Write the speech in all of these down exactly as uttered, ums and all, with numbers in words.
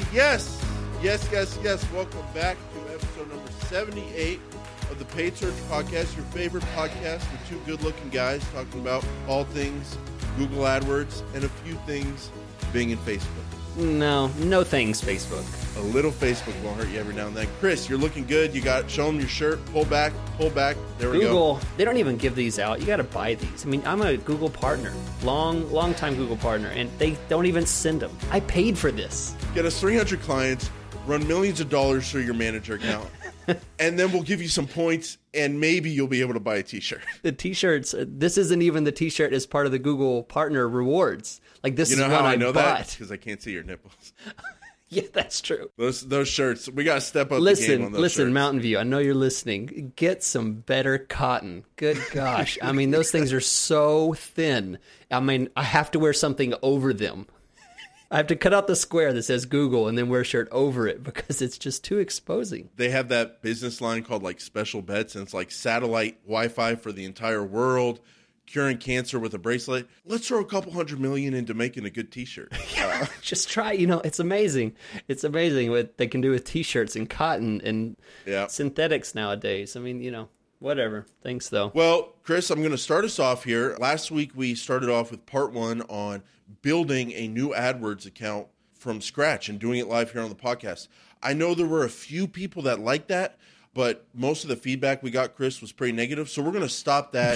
Yes, yes, yes, yes. Welcome back to episode number seventy-eight of the Paid Search Podcast, your favorite podcast with two good-looking guys talking about all things Google AdWords and a few things Bing and Facebook. No, no thanks, Facebook. A little Facebook won't hurt you every now and then. Chris, you're looking good. You got, show them your shirt. Pull back, pull back. There we Google, go. They don't even give these out. You got to buy these. I mean, I'm a Google partner, long, long time Google partner, and they don't even send them. I paid for this. Get us three hundred clients, run millions of dollars through your manager account, and then we'll give you some points, and maybe you'll be able to buy a t-shirt. The t-shirts, this isn't even the t-shirt as part of the Google partner rewards. Like, this you know is how what I I know bought. that? Because I can't see your nipples. Yeah, that's true. Those those shirts, we got to step up listen, the game on those Listen, shirts. Mountain View, I know you're listening. Get some better cotton. Good gosh. I mean, those things are so thin. I mean, I have to wear something over them. I have to cut out the square that says Google and then wear a shirt over it because it's just too exposing. They have that business line called like Special Bets, and it's like satellite Wi-Fi for the entire world, curing cancer with a bracelet. Let's throw a couple hundred million into making a good t-shirt. Uh, Just try, you know, it's amazing. It's amazing what they can do with t-shirts and cotton and yeah. synthetics nowadays. I mean, you know, whatever. Thanks, though. Well, Chris, I'm going to start us off here. Last week, we started off with part one on building a new AdWords account from scratch and doing it live here on the podcast. I know there were a few people that liked that, but most of the feedback we got, Chris, was pretty negative. So we're going to stop that.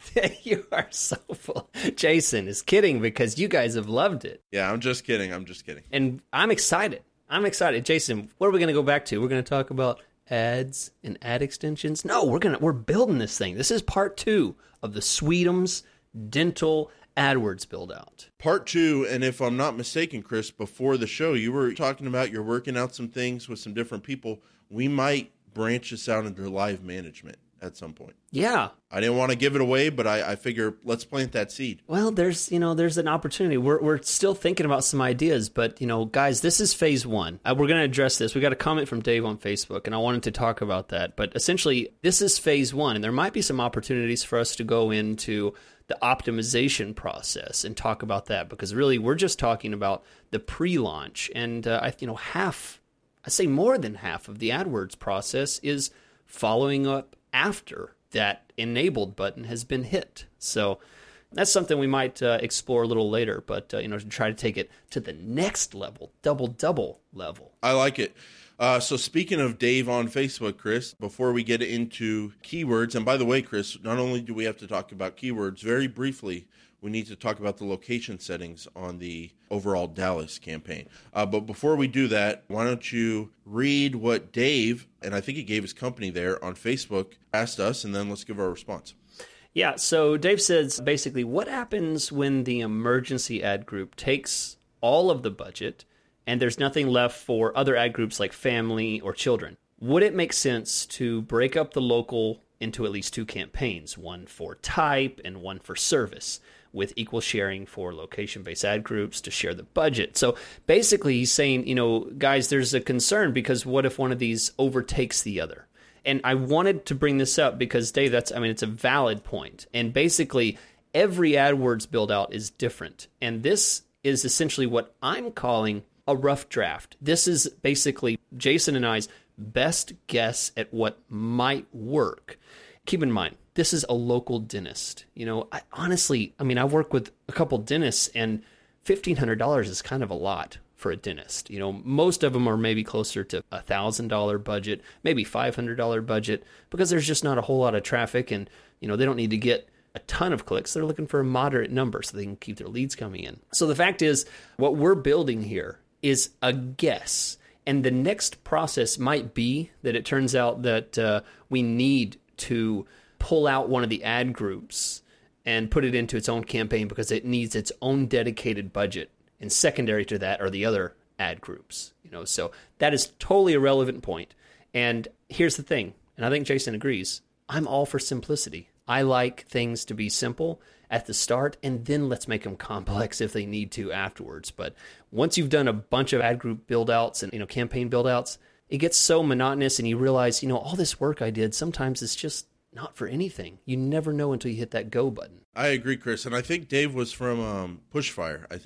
You are so full. Jason is kidding because you guys have loved it. Yeah, I'm just kidding. I'm just kidding. And I'm excited. I'm excited. Jason, what are we going to go back to? We're going to talk about ads and ad extensions? No, we're going to we're building this thing. This is part two of the Sweetums Dental AdWords build out. Part two, and if I'm not mistaken, Chris, before the show, you were talking about you're working out some things with some different people. We might branch this out into live management at some point. Yeah. I didn't want to give it away, but I, I figure let's plant that seed. Well, there's, you know, there's an opportunity. We're we're still thinking about some ideas, but, you know, guys, this is phase one. Uh, we're going to address this. We got a comment from Dave on Facebook, and I wanted to talk about that. But essentially, this is phase one, and there might be some opportunities for us to go into the optimization process and talk about that, because really we're just talking about the pre-launch. And, uh, I, you know, half, I say more than half of the AdWords process is following up after that enabled button has been hit. So that's something we might uh, explore a little later, but uh, you know, to try to take it to the next level, double double level. I like it. Uh, so speaking of Dave on Facebook, Chris, before we get into keywords, and by the way, Chris, not only do we have to talk about keywords, very briefly, we need to talk about the location settings on the overall Dallas campaign. Uh, but before we do that, why don't you read what Dave, and I think he gave his company there on Facebook, asked us, and then let's give our response. Yeah, so Dave says, basically, what happens when the emergency ad group takes all of the budget and there's nothing left for other ad groups like family or children? Would it make sense to break up the local into at least two campaigns, one for type and one for service, with equal sharing for location-based ad groups to share the budget? So basically he's saying, you know, guys, there's a concern because what if one of these overtakes the other? And I wanted to bring this up because, Dave, that's, I mean, it's a valid point. And basically every AdWords build-out is different. And this is essentially what I'm calling a rough draft. This is basically Jason and I's best guess at what might work. Keep in mind, this is a local dentist. You know, I, honestly, I mean, I work with a couple dentists, and fifteen hundred dollars is kind of a lot for a dentist. You know, most of them are maybe closer to a one thousand dollars budget, maybe five hundred dollars budget, because there's just not a whole lot of traffic, and, you know, they don't need to get a ton of clicks. They're looking for a moderate number so they can keep their leads coming in. So the fact is, what we're building here is a guess. And the next process might be that it turns out that uh, we need to pull out one of the ad groups and put it into its own campaign because it needs its own dedicated budget. And secondary to that are the other ad groups. You know, so that is totally a relevant point. And here's the thing, and I think Jason agrees, I'm all for simplicity. I like things to be simple at the start, and then let's make them complex if they need to afterwards. But once you've done a bunch of ad group build-outs and, you know, campaign build-outs, it gets so monotonous, and you realize, you know, all this work I did, sometimes it's just not for anything. You never know until you hit that go button. I agree, Chris. And I think Dave was from um, Pushfire, I think.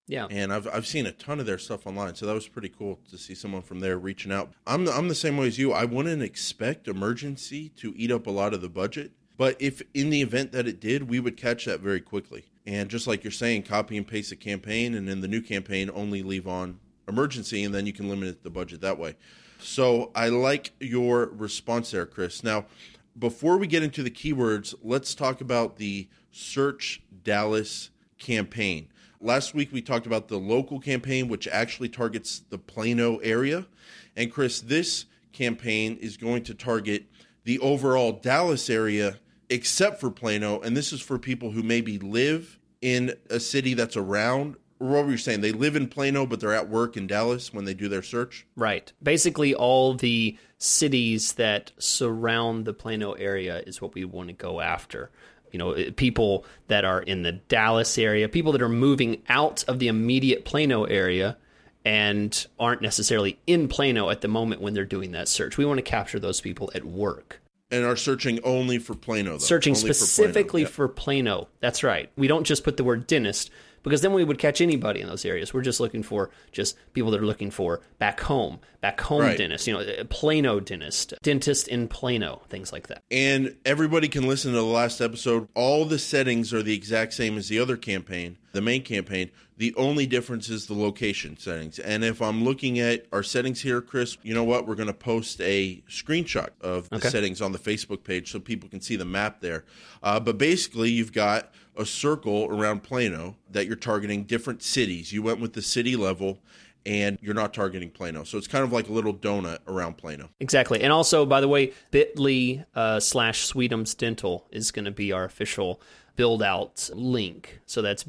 Yeah. And I've I've seen a ton of their stuff online, so that was pretty cool to see someone from there reaching out. I'm the, I'm the same way as you. I wouldn't expect Emergency to eat up a lot of the budget, but if in the event that it did, we would catch that very quickly. And just like you're saying, copy and paste a campaign, and in the new campaign, only leave on Emergency, and then you can limit the budget that way. So I like your response there, Chris. Now, before we get into the keywords, let's talk about the Search Dallas campaign. Last week, we talked about the local campaign, which actually targets the Plano area. And Chris, this campaign is going to target the overall Dallas area, except for Plano. And this is for people who maybe live in a city that's around, or what were you saying? They live in Plano, but they're at work in Dallas when they do their search? Right. Basically, all the cities that surround the Plano area is what we want to go after. You know, people that are in the Dallas area, people that are moving out of the immediate Plano area and aren't necessarily in Plano at the moment when they're doing that search. We want to capture those people at work. And are searching only for Plano, though. Searching only specifically for Plano. for Plano. That's right. We don't just put the word dentist, because then we would catch anybody in those areas. We're just looking for just people that are looking for back home, back home Right. dentist, you know, Plano dentist, dentist in Plano, things like that. And everybody can listen to the last episode. All the settings are the exact same as the other campaign, the main campaign. The only difference is the location settings. And if I'm looking at our settings here, Chris, you know what? We're going to post a screenshot of the Okay. settings on the Facebook page so people can see the map there. Uh, but basically, you've got a circle around Plano that you're targeting different cities. You went with the city level, and you're not targeting Plano. So it's kind of like a little donut around Plano. Exactly. And also, by the way, bit.ly uh, slash Sweetums Dental is going to be our official build out link. So that's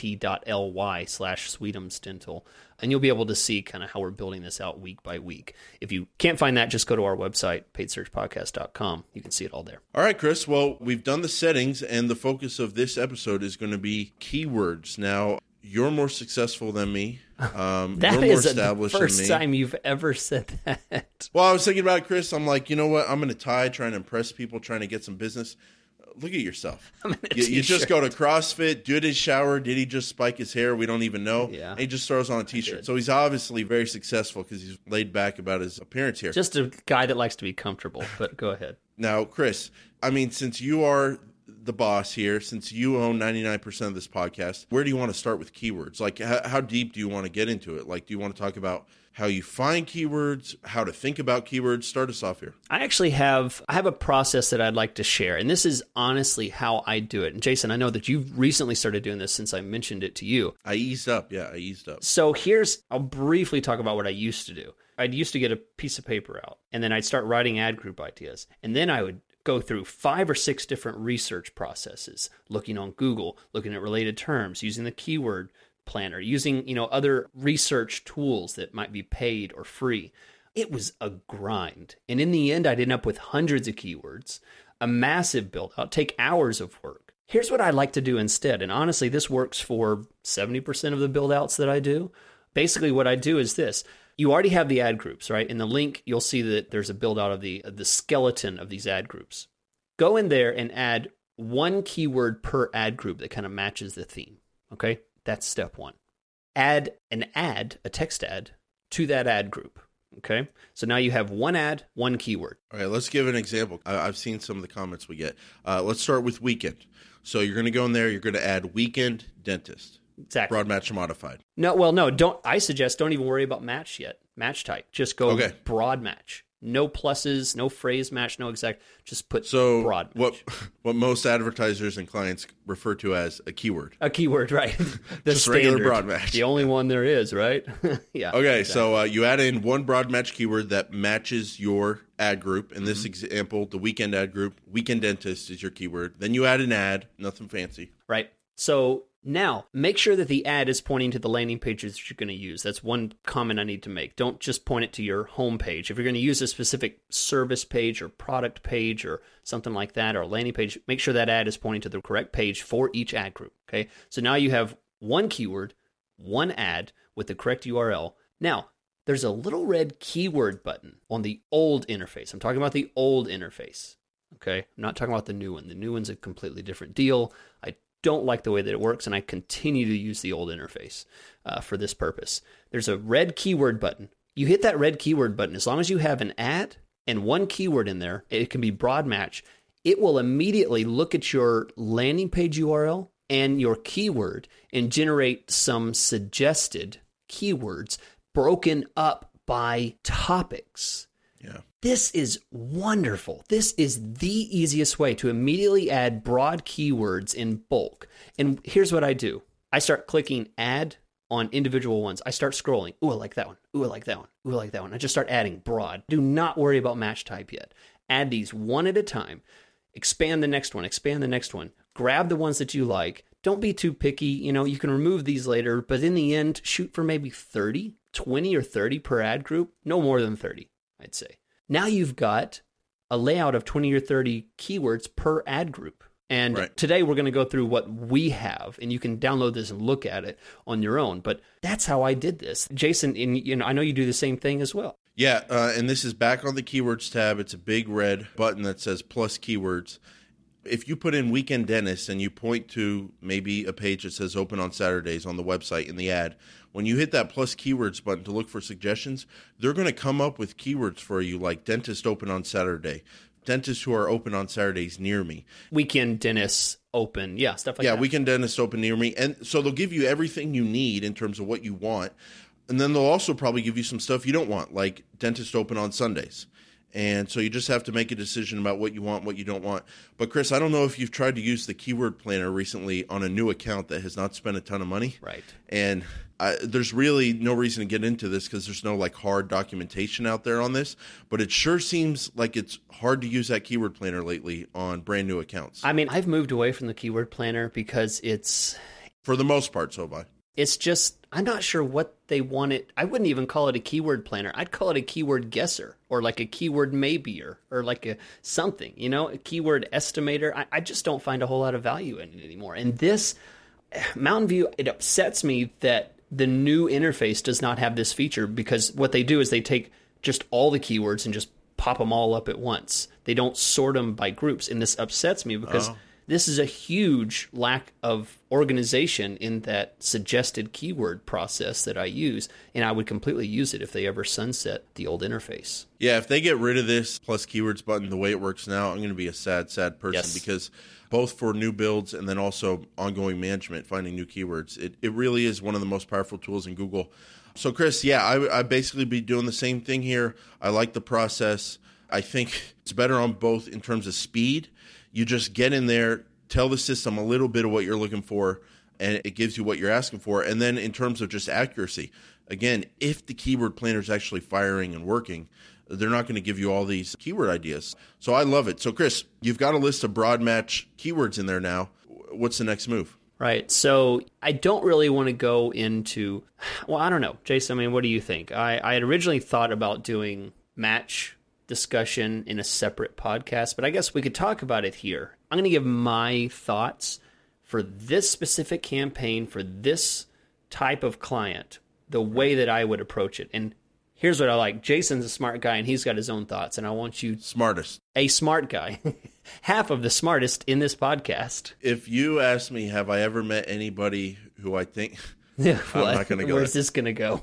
bit.ly slash Sweetums Dental. And you'll be able to see kind of how we're building this out week by week. If you can't find that, just go to our website, paid search podcast dot com. You can see it all there. All right, Chris. Well, we've done the settings, and the focus of this episode is going to be keywords. Now, you're more successful than me. Um, That you're more is the established first than me. time you've ever said that. Well, I was thinking about it, Chris. I'm like, you know what? I'm in a tie, trying to impress people, trying to get some business. Look at yourself. I'm in a You, you just t-shirt. go to CrossFit. Did his shower? Did he just spike his hair? We don't even know. Yeah. And he just throws on a T-shirt. So he's obviously very successful because he's laid back about his appearance here. Just a guy that likes to be comfortable, but go ahead. Now, Chris, I mean, since you are the boss here, since you own ninety-nine percent of this podcast, where do you want to start with keywords? Like, how, how deep do you want to get into it? Like, do you want to talk about how you find keywords, how to think about keywords? Start us off here. I actually have I have a process that I'd like to share, and this is honestly how I do it. And Jason, I know that you've recently started doing this since I mentioned it to you. I eased up. Yeah, I eased up. So here's, I'll briefly talk about what I used to do. I'd used to get a piece of paper out, and then I'd start writing ad group ideas. And then I would go through five or six different research processes, looking on Google, looking at related terms, using the keyword planner, using, you know, other research tools that might be paid or free. It was a grind. And in the end, I'd end up with hundreds of keywords, a massive build out, take hours of work. Here's what I like to do instead. And honestly, this works for seventy percent of the build outs that I do. Basically, what I do is this. You already have the ad groups, right? In the link, you'll see that there's a build out of the, of the skeleton of these ad groups. Go in there and add one keyword per ad group that kind of matches the theme. Okay? That's step one. Add an ad, a text ad, to that ad group. Okay? So now you have one ad, one keyword. All right, let's give an example. I, I've seen some of the comments we get. Uh, let's start with weekend. So you're going to go in there, you're going to add weekend dentist. Exactly. Broad match modified. No, well, no, don't. I suggest don't even worry about match yet. Match type. Just go Okay. broad match. No pluses, no phrase match, no exact. Just put So broad match. what what most advertisers and clients refer to as a keyword. A keyword, right? The Just regular standard. broad match. The only one there is, right? Yeah. Okay, exactly. so uh, you add in one broad match keyword that matches your ad group. In this example, the weekend ad group, weekend dentist is your keyword. Then you add an ad, nothing fancy. Right. So now, make sure that the ad is pointing to the landing pages that you're going to use. That's one comment I need to make. Don't just point it to your home page. If you're going to use a specific service page or product page or something like that, or a landing page, make sure that ad is pointing to the correct page for each ad group. Okay. So now you have one keyword, one ad with the correct U R L. Now, there's a little red keyword button on the old interface. I'm talking about the old interface. Okay. I'm not talking about the new one. The new one's a completely different deal. I don't like the way that it works, and I continue to use the old interface uh, for this purpose. There's a red keyword button. You hit that red keyword button, as long as you have an ad and one keyword in there, it can be broad match, it will immediately look at your landing page U R L and your keyword and generate some suggested keywords broken up by topics. Yeah. This is wonderful. This is the easiest way to immediately add broad keywords in bulk. And here's what I do. I start clicking add on individual ones. I start scrolling. Ooh, I like that one. Ooh, I like that one. Ooh, I like that one. I just start adding broad. Do not worry about match type yet. Add these one at a time. Expand the next one. Expand the next one. Grab the ones that you like. Don't be too picky. You know, you can remove these later, but in the end, shoot for maybe thirty, twenty or thirty per ad group. No more than thirty, I'd say. Now you've got a layout of twenty or thirty keywords per ad group. And right. Today we're going to go through what we have, and you can download this and look at it on your own. But that's how I did this. Jason, in, you know, I know you do the same thing as well. Yeah, uh, and this is back on the Keywords tab. It's a big red button that says plus keywords. If you put in Weekend Dentist and you point to maybe a page that says open on Saturdays on the website in the ad, when you hit that plus keywords button to look for suggestions, they're going to come up with keywords for you like dentist open on Saturday, dentists who are open on Saturdays near me. Weekend dentists open, yeah, stuff like yeah, that. Yeah, weekend dentists open near me. And so they'll give you everything you need in terms of what you want. And then they'll also probably give you some stuff you don't want, like dentist open on Sundays. And so you just have to make a decision about what you want, what you don't want. But Chris, I don't know if you've tried to use the keyword planner recently on a new account that has not spent a ton of money. Right. And I, there's really no reason to get into this because there's no like hard documentation out there on this. But it sure seems like it's hard to use that keyword planner lately on brand new accounts. I mean, I've moved away from the keyword planner because it's... For the most part, so have I. It's just, I'm not sure what they want it. I wouldn't even call it a keyword planner. I'd call it a keyword guesser or like a keyword maybeier or like a something, you know, a keyword estimator. I, I just don't find a whole lot of value in it anymore. And this Mountain View, it upsets me that the new interface does not have this feature because what they do is they take just all the keywords and just pop them all up at once. They don't sort them by groups. And this upsets me because... Oh. This is a huge lack of organization in that suggested keyword process that I use, and I would completely use it if they ever sunset the old interface. Yeah, if they get rid of this plus keywords button the way it works now, I'm going to be a sad, sad person yes. because both for new builds and then also ongoing management, finding new keywords, it, it really is one of the most powerful tools in Google. So, Chris, yeah, I, I basically be doing the same thing here. I like the process. I think it's better on both in terms of speed. You just get in there, tell the system a little bit of what you're looking for, and it gives you what you're asking for. And then in terms of just accuracy, again, if the keyword planner is actually firing and working, they're not going to give you all these keyword ideas. So I love it. So, Chris, you've got a list of broad match keywords in there now. What's the next move? Right. So I don't really want to go into, well, I don't know. Jason, I mean, what do you think? I, I had originally thought about doing match discussion in a separate podcast, but I guess we could talk about it here. I'm going to give my thoughts for this specific campaign, for this type of client, the way that I would approach it. And here's what I like. Jason's a smart guy, and he's got his own thoughts, and I want you... Smartest. A smart guy. Half of the smartest in this podcast. If you ask me, have I ever met anybody who I think... Yeah, I'm not going to go. Where's this going to go?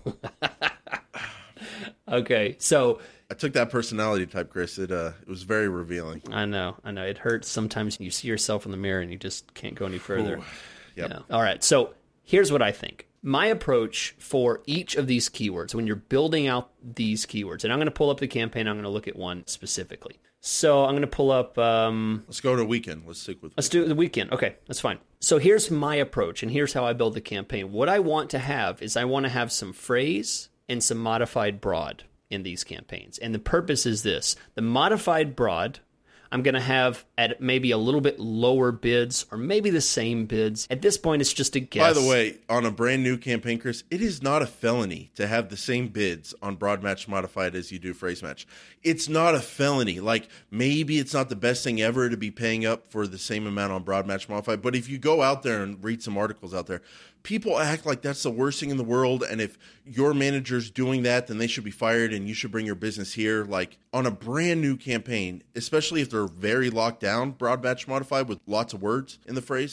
Okay, so... I took that personality type, Chris. It uh, it was very revealing. I know, I know. It hurts sometimes. You see yourself in the mirror and you just can't go any further. Yep. Yeah. All right. So here's what I think. My approach for each of these keywords, when you're building out these keywords, and I'm going to pull up the campaign. I'm going to look at one specifically. So I'm going to pull up... Um, let's go to weekend. Let's stick with Let's weekend. do the weekend. Okay, that's fine. So here's my approach, and here's how I build the campaign. What I want to have is I want to have some phrase and some modified broad in these campaigns. And the purpose is this. The modified broad, I'm going to have at maybe a little bit lower bids or maybe the same bids. At this point, it's just a guess. By the way, on a brand new campaign, Chris, it is not a felony to have the same bids on broad match modified as you do phrase match. It's not a felony. Like, maybe it's not the best thing ever to be paying up for the same amount on broad match modified. But if you go out there and read some articles out there, people act like that's the worst thing in the world, and if your manager's doing that, then they should be fired, and you should bring your business here. Like, on a brand new campaign, especially if they're very locked down, broad match modified with lots of words in the phrase,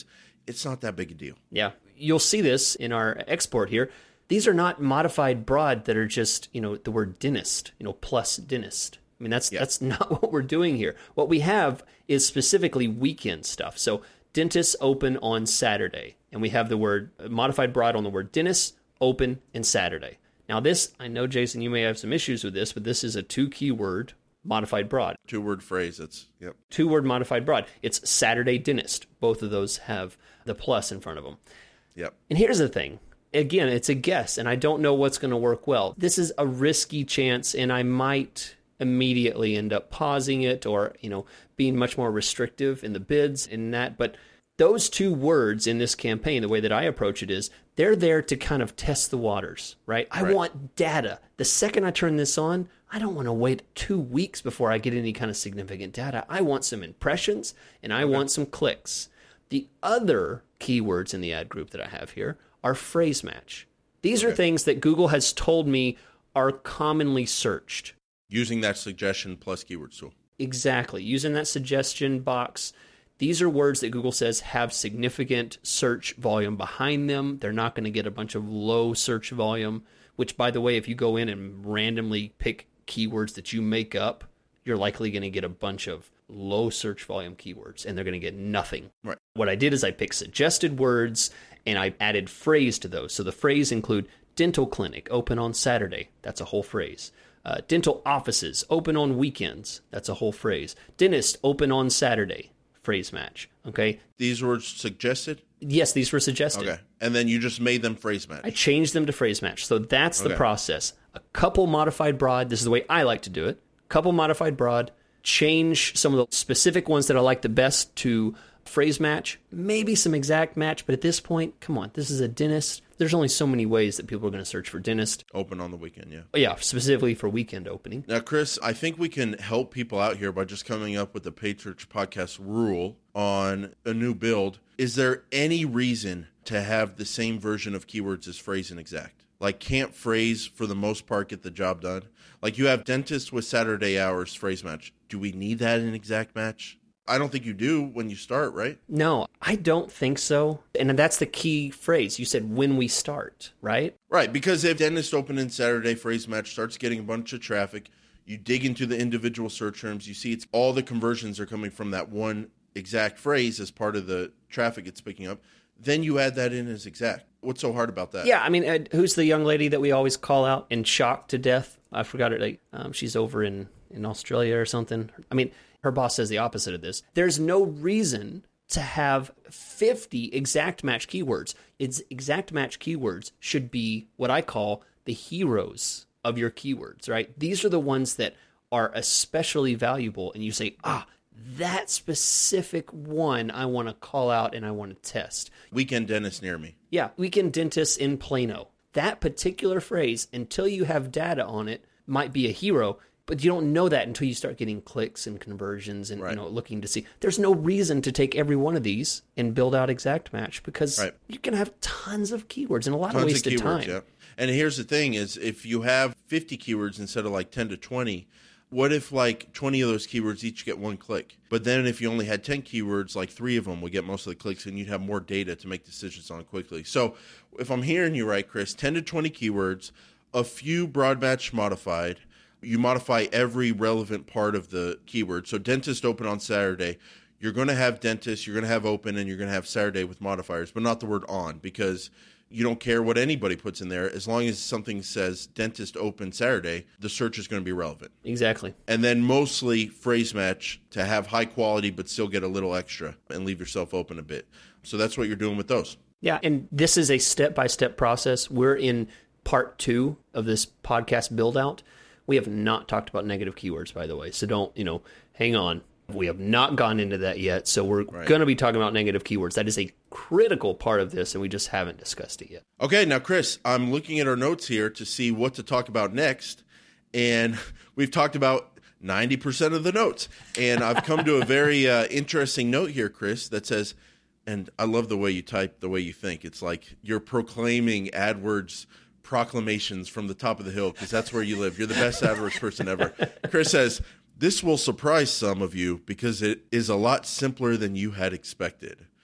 it's not that big a deal. Yeah. You'll see this in our export here. These are not modified broad that are just, you know, the word dentist, you know, plus dentist. I mean, that's yeah. that's not what we're doing here. What we have is specifically weekend stuff. So dentists open on Saturday, and we have the word modified broad on the word dentist, open, and Saturday. Now this, I know, Jason, you may have some issues with this, but this is a two-keyword modified broad. Two-word phrase. It's yep. Two-word modified broad. It's Saturday dentist. Both of those have the plus in front of them. Yep. And here's the thing. Again, it's a guess, and I don't know what's going to work well. This is a risky chance, and I might immediately end up pausing it or, you know, being much more restrictive in the bids in that. But those two words in this campaign, the way that I approach it is, they're there to kind of test the waters, right? I right. want data. The second I turn this on, I don't want to wait two weeks before I get any kind of significant data. I want some impressions, and I okay. want some clicks. The other keywords in the ad group that I have here are phrase match. These okay. are things that Google has told me are commonly searched. Using that suggestion plus keywords tool. Exactly. Using that suggestion box. These are words that Google says have significant search volume behind them. They're not going to get a bunch of low search volume, which, by the way, if you go in and randomly pick keywords that you make up, you're likely going to get a bunch of low search volume keywords, and they're going to get nothing. Right. What I did is I picked suggested words, and I added phrase to those. So the phrase include dental clinic, open on Saturday. That's a whole phrase. Uh, dental offices, open on weekends. That's a whole phrase. Dentist, open on Saturday. Phrase match. Okay. These were suggested? Yes, these were suggested. Okay. And then you just made them phrase match. I changed them to phrase match. So that's the okay. process. A couple modified broad. This is the way I like to do it. Couple modified broad. Change some of the specific ones that I like the best to phrase match. Maybe some exact match. But at this point, come on. This is a dentist. There's only so many ways that people are going to search for dentist. Open on the weekend, yeah. Yeah, specifically for weekend opening. Now, Chris, I think we can help people out here by just coming up with the Paid Search Podcast rule on a new build. Is there any reason to have the same version of keywords as phrase and exact? Like, can't phrase, for the most part, get the job done? Like, you have dentist with Saturday hours phrase match. Do we need that in exact match? I don't think you do when you start, right? No, I don't think so. And that's the key phrase. You said when we start, right? Right, because if dentist open in Saturday phrase match starts getting a bunch of traffic, you dig into the individual search terms, you see it's all the conversions are coming from that one exact phrase as part of the traffic it's picking up, then you add that in as exact. What's so hard about that? Yeah, I mean, uh, who's the young lady that we always call out and shocked to death? I forgot her. Like, um, she's over in, in Australia or something. I mean, her boss says the opposite of this. There's no reason to have fifty exact match keywords. It's exact match keywords should be what I call the heroes of your keywords, right? These are the ones that are especially valuable, and you say, ah, that specific one I want to call out and I want to test. Weekend dentist near me. Yeah, weekend dentist in Plano. That particular phrase, until you have data on it, might be a hero. But you don't know that until you start getting clicks and conversions and right. you know looking to see. There's no reason to take every one of these and build out exact match because right. you can have tons of keywords and a lot tons of wasted of keywords, time. Yeah. And here's the thing is if you have fifty keywords instead of like ten to twenty, what if like twenty of those keywords each get one click? But then if you only had ten keywords, like three of them would get most of the clicks and you'd have more data to make decisions on quickly. So if I'm hearing you right, Chris, ten to twenty keywords, a few broad match modified. You modify every relevant part of the keyword. So dentist open on Saturday. You're going to have dentist, you're going to have open, and you're going to have Saturday with modifiers, but not the word on because you don't care what anybody puts in there. As long as something says dentist open Saturday, the search is going to be relevant. Exactly. And then mostly phrase match to have high quality but still get a little extra and leave yourself open a bit. So that's what you're doing with those. Yeah, and this is a step-by-step process. We're in part two of this podcast build-out. We have not talked about negative keywords, by the way, so don't, you know, hang on. We have not gone into that yet, so we're right. going to be talking about negative keywords. That is a critical part of this, and we just haven't discussed it yet. Okay, now, Chris, I'm looking at our notes here to see what to talk about next, and we've talked about ninety percent of the notes, and I've come to a very uh, interesting note here, Chris, that says, and I love the way you type, the way you think. It's like you're proclaiming AdWords proclamations from the top of the hill because that's where you live. You're the best AdWords person ever. Chris says, this will surprise some of you because it is a lot simpler than you had expected.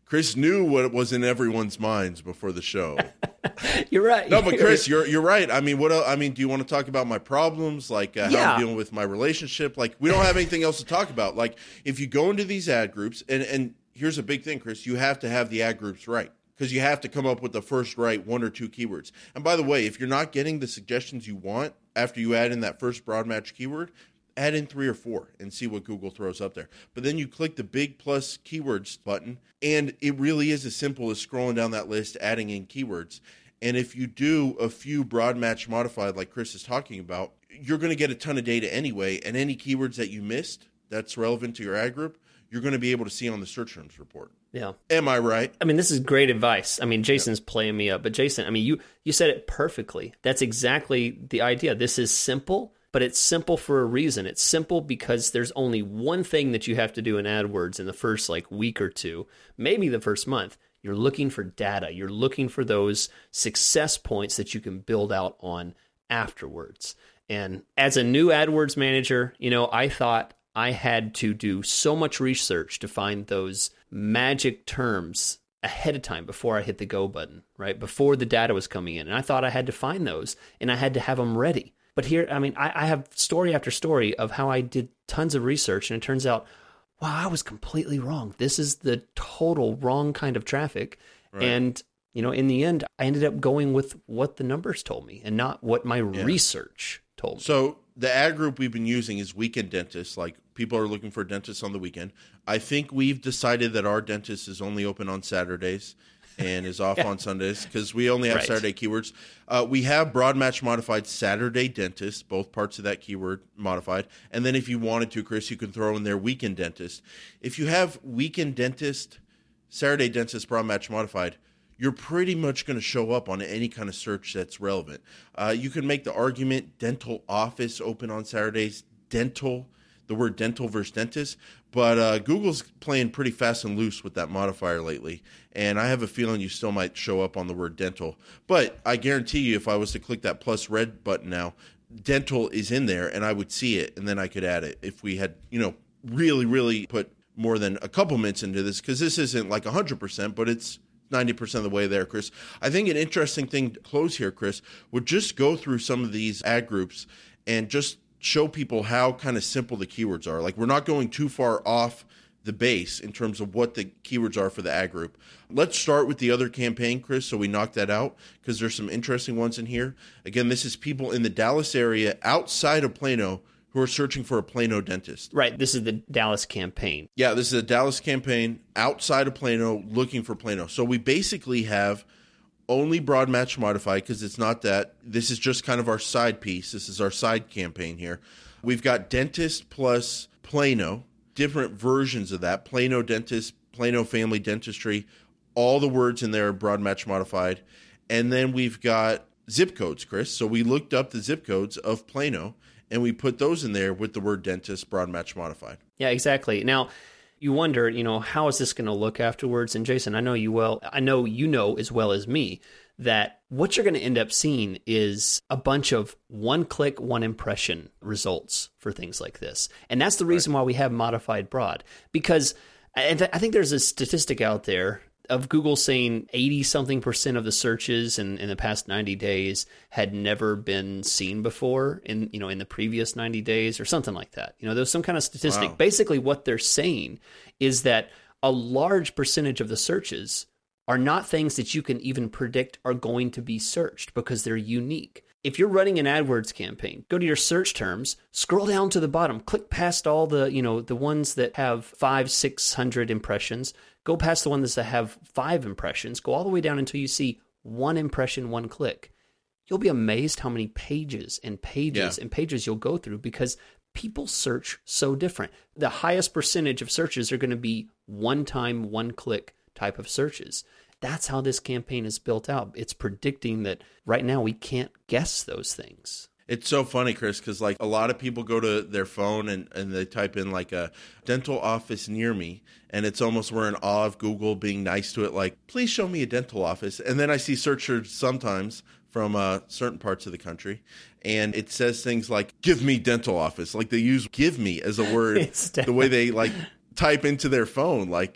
Chris knew what was in everyone's minds before the show. You're right. No, but Chris, you're you're right. I mean, what? I mean, do you want to talk about my problems, like uh, yeah. how I'm dealing with my relationship? Like, we don't have anything else to talk about. Like, if you go into these ad groups, and and here's a big thing, Chris, you have to have the ad groups right, because you have to come up with the first right one or two keywords. And by the way, if you're not getting the suggestions you want after you add in that first broad match keyword, add in three or four and see what Google throws up there. But then you click the big plus keywords button, and it really is as simple as scrolling down that list, adding in keywords. And if you do a few broad match modified like Chris is talking about, you're going to get a ton of data anyway, and any keywords that you missed that's relevant to your ad group, you're going to be able to see on the search terms report. Yeah. Am I right? I mean, this is great advice. I mean, Jason's yeah. playing me up, but Jason, I mean, you, you said it perfectly. That's exactly the idea. This is simple, but it's simple for a reason. It's simple because there's only one thing that you have to do in AdWords in the first like week or two, maybe the first month. You're looking for data. You're looking for those success points that you can build out on afterwards. And as a new AdWords manager, you know, I thought I had to do so much research to find those magic terms ahead of time before I hit the go button, right? Before the data was coming in. And I thought I had to find those and I had to have them ready. But here, I mean, I, I have story after story of how I did tons of research, and it turns out, wow, I was completely wrong. This is the total wrong kind of traffic. Right. And, you know, in the end, I ended up going with what the numbers told me and not what my yeah. research told me. So the ad group we've been using is weekend dentists. Like, people are looking for dentists on the weekend. I think we've decided that our dentist is only open on Saturdays and is off yeah. on Sundays because we only have right. Saturday keywords. Uh, we have broad match modified Saturday dentist, both parts of that keyword modified. And then if you wanted to, Chris, you can throw in there weekend dentist. If you have weekend dentist, Saturday dentist, broad match modified, you're pretty much going to show up on any kind of search that's relevant. Uh, you can make the argument dental office open on Saturdays, dental, the word dental versus dentist. But uh, Google's playing pretty fast and loose with that modifier lately, and I have a feeling you still might show up on the word dental. But I guarantee you if I was to click that plus red button now, dental is in there, and I would see it, and then I could add it if we had, you know, really, really put more than a couple minutes into this, because this isn't like one hundred percent, but it's ninety percent of the way there, Chris. I think an interesting thing to close here, Chris, would just go through some of these ad groups and just show people how kind of simple the keywords are. Like, we're not going too far off the base in terms of what the keywords are for the ad group. Let's start with the other campaign, Chris, so we knock that out, because there's some interesting ones in here. Again, this is people in the Dallas area outside of Plano who are searching for a Plano dentist. Right. This is the Dallas campaign. Yeah, this is a Dallas campaign outside of Plano looking for Plano. So we basically have only broad match modified, because it's not that. This is just kind of our side piece. This is our side campaign here. We've got dentist plus Plano, different versions of that. Plano dentist, Plano family dentistry, all the words in there are broad match modified. And then we've got zip codes, Chris. So we looked up the zip codes of Plano, and we put those in there with the word dentist, broad match modified. Yeah, exactly. Now, you wonder, you know, how is this going to look afterwards? And Jason, I know you well, I know you know as well as me that what you're going to end up seeing is a bunch of one-click, one-impression results for things like this. And that's the reason right. why we have modified broad. Because I think there's a statistic out there of Google saying eighty-something percent of the searches in, in the past ninety days had never been seen before in, you know, in the previous ninety days or something like that. You know, there's some kind of statistic. Wow. Basically, what they're saying is that a large percentage of the searches are not things that you can even predict are going to be searched because they're unique. If you're running an AdWords campaign, go to your search terms, scroll down to the bottom, click past all the, you know, the ones that have five, six hundred impressions, go past the ones that have five impressions, go all the way down until you see one impression, one click. You'll be amazed how many pages and pages yeah. and pages you'll go through because people search so different. The highest percentage of searches are going to be one-time, one-click type of searches. That's how this campaign is built out. It's predicting that right now we can't guess those things. It's so funny, Chris, because like a lot of people go to their phone and, and they type in like a dental office near me, and it's almost we're in awe of Google being nice to it, like, please show me a dental office. And then I see searchers sometimes from uh, certain parts of the country, and it says things like, give me dental office. Like they use give me as a word the way they like type into their phone. Like,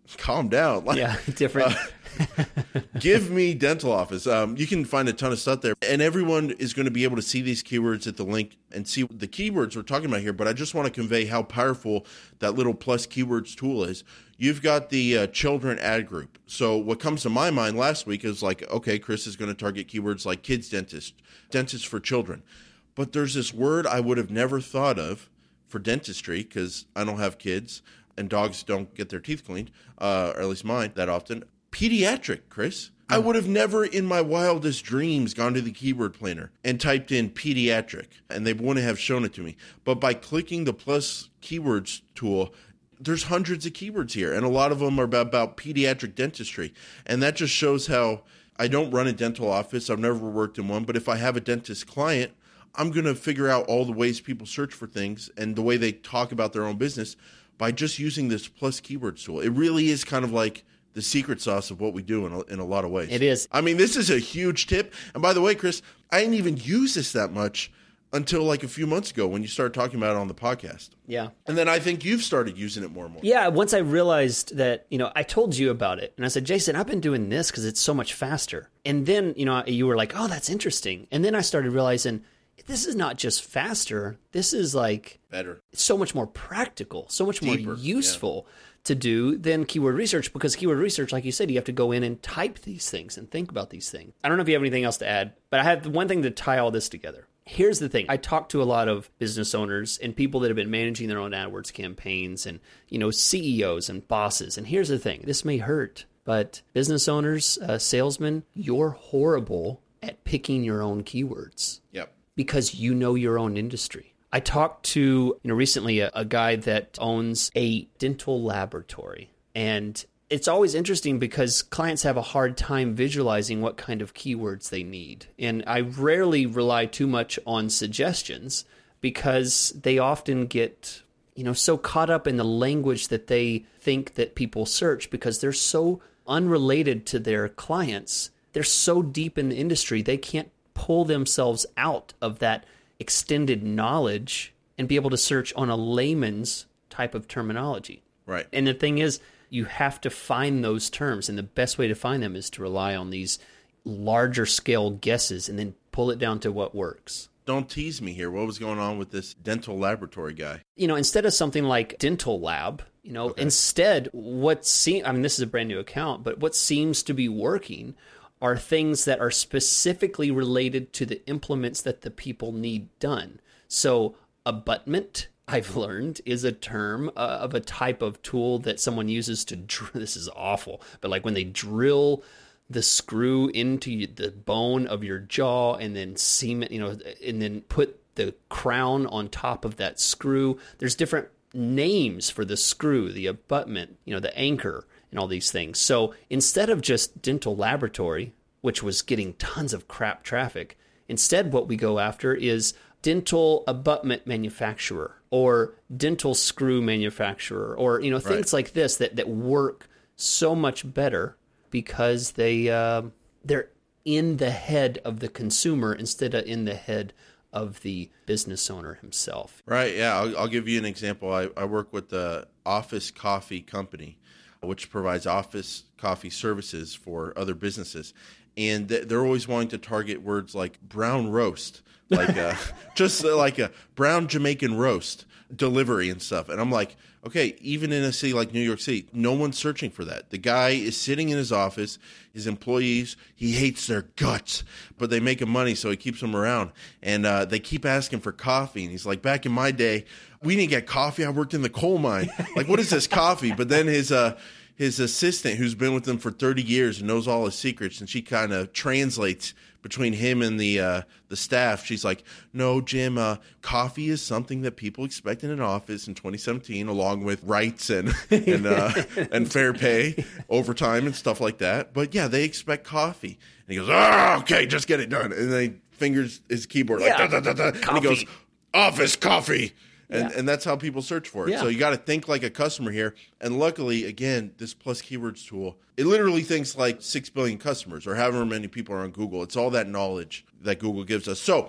calm down. Like, yeah, different. Uh, give me dental office. Um, you can find a ton of stuff there. And everyone is going to be able to see these keywords at the link and see the keywords we're talking about here. But I just want to convey how powerful that little plus keywords tool is. You've got the uh, children ad group. So what comes to my mind last week is like, okay, Chris is going to target keywords like kids dentist, dentist for children. But there's this word I would have never thought of for dentistry because I don't have kids and dogs don't get their teeth cleaned, uh, or at least mine that often. Pediatric, Chris. I would have never in my wildest dreams gone to the keyword planner and typed in pediatric, and they wouldn't have shown it to me. But by clicking the plus keywords tool, there's hundreds of keywords here, and a lot of them are about, about pediatric dentistry. And that just shows how I don't run a dental office. I've never worked in one. But if I have a dentist client, I'm going to figure out all the ways people search for things and the way they talk about their own business by just using this plus keywords tool. It really is kind of like the secret sauce of what we do in a, in a lot of ways. It is. I mean, this is a huge tip. And by the way, Chris, I didn't even use this that much until like a few months ago when you started talking about it on the podcast. Yeah. And then I think you've started using it more and more. Yeah, once I realized that, you know, I told you about it and I said, Jason, I've been doing this because it's so much faster. And then, you know, you were like, oh, that's interesting. And then I started realizing this is not just faster. This is like better, so much more practical, so much Deeper, more useful yeah. to do than keyword research, because keyword research, like you said, you have to go in and type these things and think about these things. I don't know if you have anything else to add, but I have one thing to tie all this together. Here's the thing. I talk to a lot of business owners and people that have been managing their own AdWords campaigns and, you know, C E Os and bosses. And here's the thing. This may hurt, but business owners, uh, salesmen, you're horrible at picking your own keywords. Yep. Because you know your own industry. I talked to, you know, recently a, a guy that owns a dental laboratory. And it's always interesting because clients have a hard time visualizing what kind of keywords they need. And I rarely rely too much on suggestions because they often get, you know, so caught up in the language that they think that people search because they're so unrelated to their clients. They're so deep in the industry, they can't pull themselves out of that extended knowledge and be able to search on a layman's type of terminology. Right. And the thing is, you have to find those terms, and the best way to find them is to rely on these larger scale guesses and then pull it down to what works. Don't tease me here. What was going on with this dental laboratory guy? You know, instead of something like dental lab, you know, okay. instead what seems, I mean, this is a brand new account, but what seems to be working are things that are specifically related to the implements that the people need done. So abutment, I've learned, is a term uh, of a type of tool that someone uses to, dr- this is awful, but like when they drill the screw into the bone of your jaw and then cement, you know, and then put the crown on top of that screw. There's different names for the screw, the abutment, you know, the anchor, and all these things. So instead of just dental laboratory, which was getting tons of crap traffic, instead what we go after is dental abutment manufacturer or dental screw manufacturer, or, you know, things right. like this that, that work so much better because they, uh, they're in the head of the consumer instead of in the head of the business owner himself. Right, yeah. I'll, I'll give you an example. I, I work with the Office Coffee Company, which provides office coffee services for other businesses. And they're always wanting to target words like brown roast, like a, just like a brown Jamaican roast delivery and stuff. And I'm like, okay, even in a city like New York City, no one's searching for that. The guy is sitting in his office, his employees, he hates their guts, but they make him money, so he keeps them around. And uh, they keep asking for coffee. And he's like, back in my day, we didn't get coffee. I worked in the coal mine. Like, what is this coffee? But then his uh, his assistant, who's been with him for thirty years and knows all his secrets, and she kind of translates between him and the uh, the staff. She's like, no, Jim, uh, coffee is something that people expect in an office in twenty seventeen, along with rights and and, uh, and fair pay, overtime, and stuff like that. But yeah, they expect coffee. And he goes, oh, okay, just get it done. And then he fingers his keyboard like, yeah, da, da, da, da. And he goes, office coffee. And, yeah. and that's how people search for it. Yeah. So you got to think like a customer here. And luckily, again, this Plus Keywords tool, it literally thinks like six billion customers or however many people are on Google. It's all that knowledge that Google gives us. So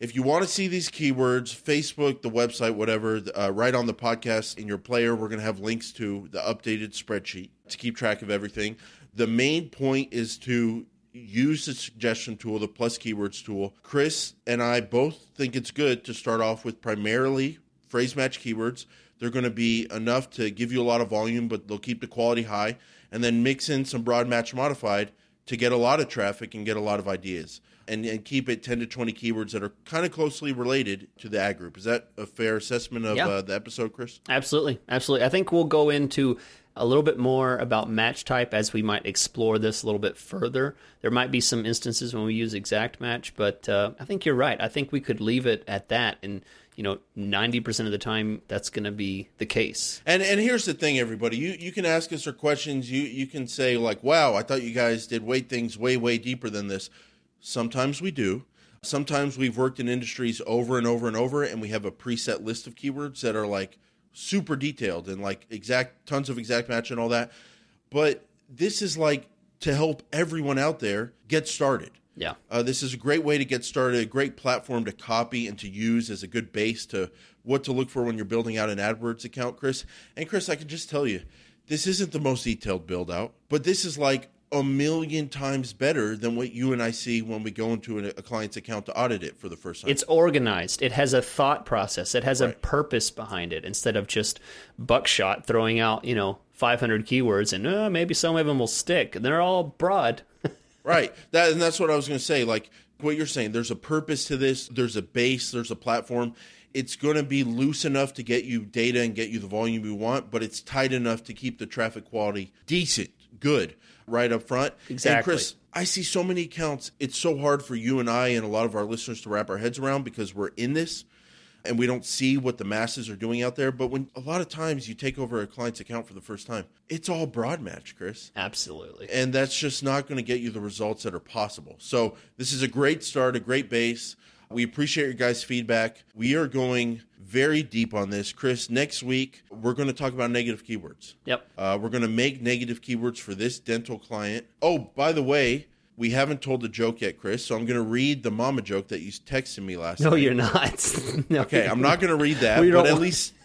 If you want to see these keywords, Facebook, the website, whatever, uh, right on the podcast in your player, we're going to have links to the updated spreadsheet to keep track of everything. The main point is to use the suggestion tool, the plus keywords tool. Chris and I both think it's good to start off with primarily phrase match keywords. They're going to be enough to give you a lot of volume, but they'll keep the quality high, and then mix in some broad match modified to get a lot of traffic and get a lot of ideas. And, and keep it ten to twenty keywords that are kind of closely related to the ad group. Is that a fair assessment of yeah. uh, the episode, Chris? Absolutely. Absolutely. I think we'll go into a little bit more about match type as we might explore this a little bit further. There might be some instances when we use exact match, but uh, I think you're right. I think we could leave it at that. And, you know, ninety percent of the time, that's going to be the case. And and here's the thing, everybody. You you can ask us our questions. You, you can say, like, wow, I thought you guys did way things way, way deeper than this. Sometimes we do. Sometimes we've worked in industries over and over and over, and we have a preset list of keywords that are like super detailed and like exact tons of exact match and all that. But this is like to help everyone out there get started. Yeah. Uh, this is a great way to get started, a great platform to copy and to use as a good base to what to look for when you're building out an AdWords account, Chris. And Chris, I can just tell you, this isn't the most detailed build out, but this is like a million times better than what you and I see when we go into a, a client's account to audit it for the first time. It's organized. It has a thought process. It has right. a purpose behind it instead of just buckshot throwing out, you know, five hundred keywords and uh, maybe some of them will stick. They're all broad. Right. That and that's what I was going to say. Like what you're saying, there's a purpose to this. There's a base. There's a platform. It's going to be loose enough to get you data and get you the volume you want, but it's tight enough to keep the traffic quality decent, good. Right up front. Exactly. And Chris, I see so many accounts. It's so hard for you and I and a lot of our listeners to wrap our heads around because we're in this and we don't see what the masses are doing out there. But when a lot of times you take over a client's account for the first time, it's all broad match, Chris. Absolutely. And that's just not going to get you the results that are possible. So this is a great start, a great base. We appreciate your guys' feedback. We are going very deep on this. Chris, next week, we're going to talk about negative keywords. Yep. Uh, we're going to make negative keywords for this dental client. Oh, by the way, we haven't told the joke yet, Chris, so I'm going to read the mama joke that you texted me last no, night. You're not. no, okay, I'm not going to read that, but at least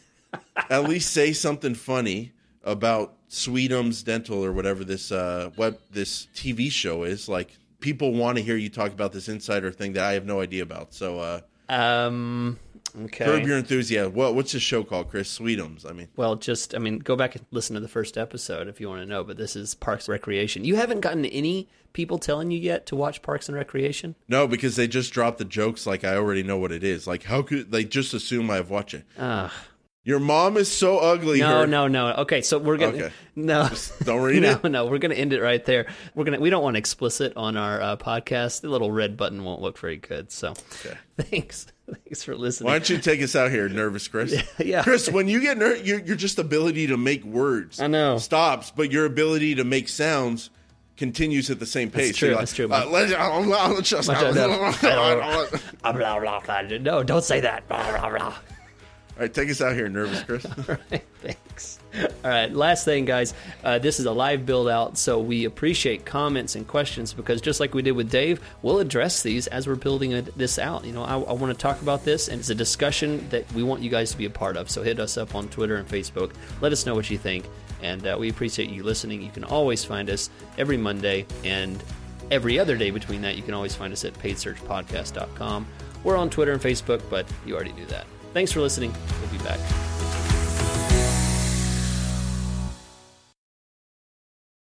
at least say something funny about Sweetums Dental or whatever this uh, web this T V show is. Like, people want to hear you talk about this insider thing that I have no idea about. So, uh, um, okay. Curb Your Enthusiasm. What, what's this show called, Chris? Sweetums. I mean, well, just, I mean, go back and listen to the first episode if you want to know, but this is Parks and Recreation. You haven't gotten any people telling you yet to watch Parks and Recreation? No, because they just dropped the jokes like I already know what it is. Like, how could they just assume I've watched it? Ugh. Your mom is so ugly. No, her. no, no. Okay, so we're gonna okay. no, Just don't read no, it. No, no. We're gonna end it right there. We're gonna. We don't want explicit on our uh, podcast. The little red button won't look very good. So, okay. thanks, thanks for listening. Why don't you take us out here, nervous Chris? Yeah, yeah. Chris. When you get nervous, your, your just ability to make words, I know, stops, but your ability to make sounds continues at the same pace. That's true. So like, that's true. Uh, let's, uh, let's just, no, don't say that. All right, take us out here, nervous Chris. All right, thanks. All right, last thing, guys. Uh, this is a live build out, so we appreciate comments and questions because just like we did with Dave, we'll address these as we're building a, this out. You know, I, I want to talk about this, and it's a discussion that we want you guys to be a part of. So hit us up on Twitter and Facebook. Let us know what you think, and uh, we appreciate you listening. You can always find us every Monday, and every other day between that, you can always find us at paid search podcast dot com. We're on Twitter and Facebook, but you already do that. Thanks for listening. We'll be back.